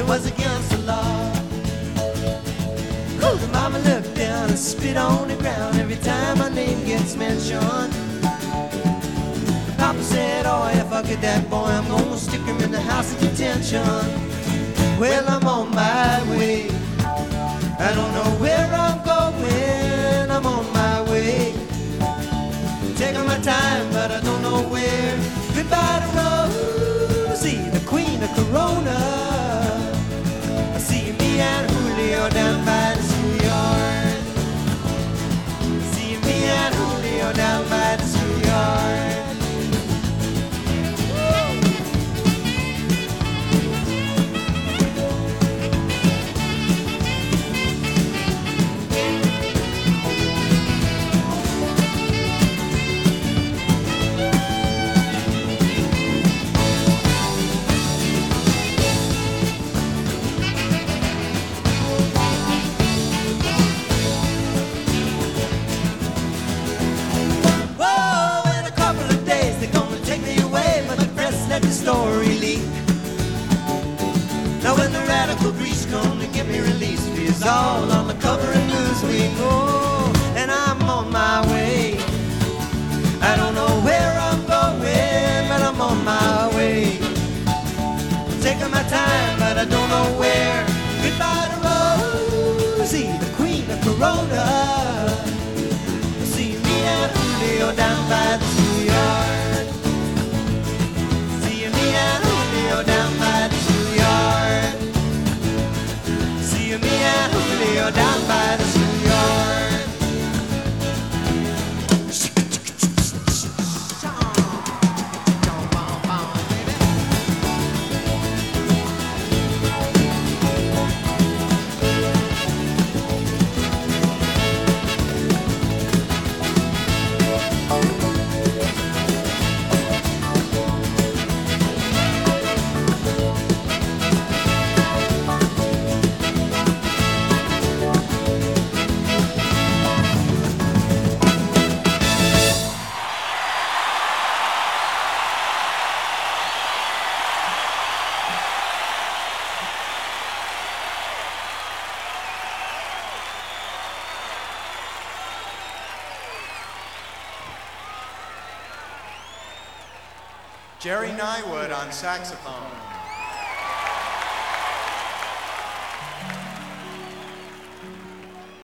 was against the law. The mama looked down and spit on the ground every time my name gets mentioned. Papa said, oh, if I get that boy, I'm gonna stick him in the house of detention. Well, I'm on my way. I don't know where I'm going. I'm on my way. Taking my time, but I don't know where. Goodbye to Rosie, the queen of Corona. I see me and Julio down by the schoolyard. See me and Julio down by the schoolyard. The story leak. Now when the radical Greece come to give me release, it's all on the cover of Newsweek. Oh, and I'm on my way. I don't know where I'm going, but I'm on my way. I'm taking my time, but I don't know where. Goodbye to Rosie, the queen of Corona. See me and Julio down by the schoolyard. Down by the schoolyard. See me and Julio down by the schoolyard. Jerry Nywood on saxophone.